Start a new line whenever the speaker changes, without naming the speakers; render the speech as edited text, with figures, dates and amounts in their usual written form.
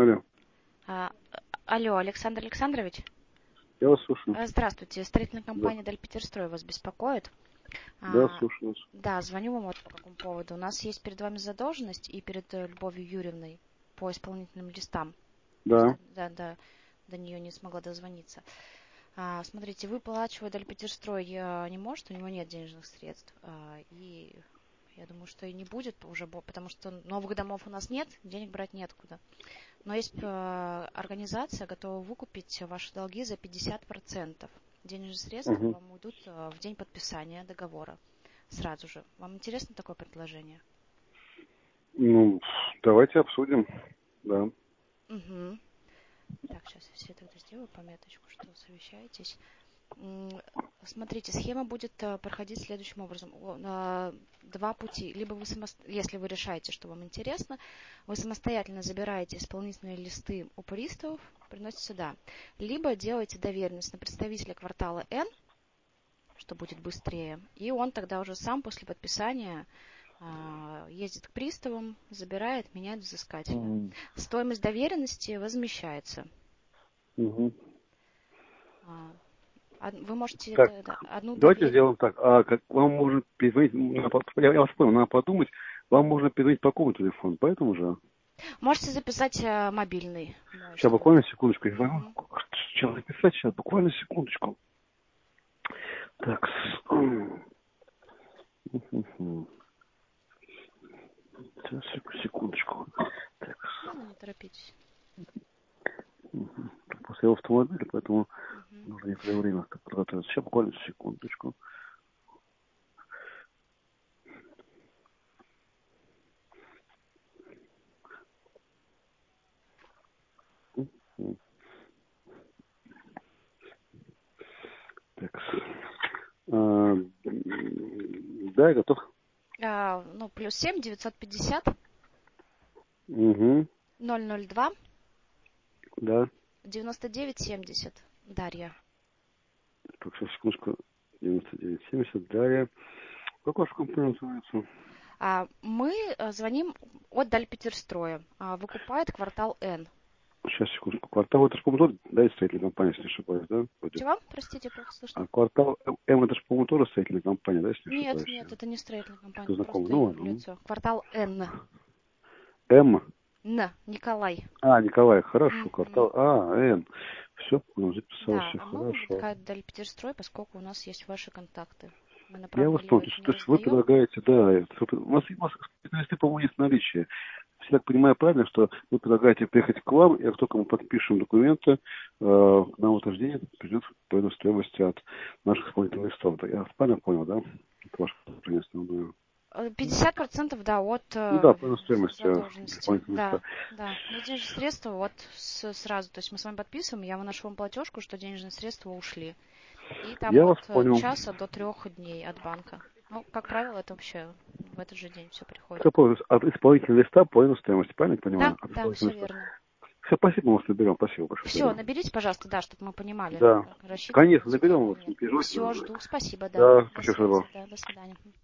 Алло.
А, Алло, Александр Александрович?
Я вас слушаю.
Здравствуйте, строительная
Да.
компания Дальпетерстрой вас беспокоит.
Да, слушаю вас.
Да, звоню вам вот по какому поводу. У нас есть перед вами задолженность и перед Любовью Юрьевной по исполнительным листам.
Да.
Да, до нее не смогла дозвониться. Смотрите, выплачивать Дальпетерстрой не может, у него нет денежных средств. И я думаю, что и не будет уже, потому что новых домов у нас нет, денег брать неоткуда. Но есть организация, готова выкупить ваши долги за 50%. Денежные средства вам уйдут в день подписания договора. Сразу же. Вам интересно такое предложение?
Ну, давайте обсудим. Да.
Угу. Так, сейчас я все тогда сделаю пометочку, что совещаетесь. Смотрите, схема будет проходить следующим образом. Два пути. Либо вы, если вы решаете, что вам интересно, вы самостоятельно забираете исполнительные листы у приставов, приносите сюда. Либо делаете доверенность на представителя квартала N, что будет быстрее, и он тогда уже сам после подписания ездит к приставам, забирает, меняет взыскателя. Стоимость доверенности возмещается. Вы можете
Так,
одну
давайте сделаем так. Как вам можно перезвонить, я вас понял, надо подумать, вам можно перезвонить по какому телефону, поэтому же?
Можете записать мобильный.
Сейчас, буквально секундочку. Сейчас записать, сейчас, буквально секундочку. Так, сейчас, секундочку. Так.
Не торопитесь.
После автомобиля, поэтому нужно некоторое время подготовиться. Сейчас, буквально секундочку. Так. Да, я готов.
Плюс 7 950
002. Да.
9970. Дарья.
Так, сейчас, секундочку. 9970, Дарья. Как ваша компания называется?
Мы звоним от Дальпетерстроя. Выкупает квартал N.
Сейчас, секундочку. Квартал, это же, по-моему, тоже, да, строительная компания, если не ошибаюсь, да?
Чего? Простите, плохо слышно.
Квартал М, это же, по-моему, тоже строительная компания, да, если не ошибаюсь?
Нет, это не строительная компания,
Что знакомо?
просто
Ну, ладно.
юрлицо. Квартал N.
М.
Николай.
Николай, хорошо. Квартал Н. Все, записал,
Да,
все
мы
хорошо.
Дальпетерстрой, поскольку у нас есть ваши контакты. Мы
Я вас
направо-налево
понял.
их не
То есть вы
раздаем.
предлагаете, да, у вас специалисты, по-моему, есть в наличии. Если так понимаю правильно, что вы предлагаете приехать к вам, и как только мы подпишем документы, к нам утверждение придет по стоимости от наших исполнительных листов. Я правильно понял, да? Это ваше предложение основное.
50%, да, от
Ну да, по стоимости
задолженности.
исполнительных листов.
Да. Но денежные средства вот сразу. То есть мы с вами подписываем, я выношу вам платежку, что денежные средства ушли. И там
Я вас
от
понял.
часа до 3 дней от банка. Ну, как правило, это вообще в этот же день все приходит.
От исполнительного листа половину стоимости, правильно я понимаю? От
Да, все
исполнительного листа.
верно.
Все, спасибо, мы вас наберем. Спасибо большое.
Все,
Да.
наберите, пожалуйста, да, чтобы мы понимали,
Да.
рассчитываем
Конечно,
успеем
наберем
или
вас, не
нет.
переживайте.
Все, жду. Спасибо, да.
Да,
До
спасибо.
связи, да, до свидания.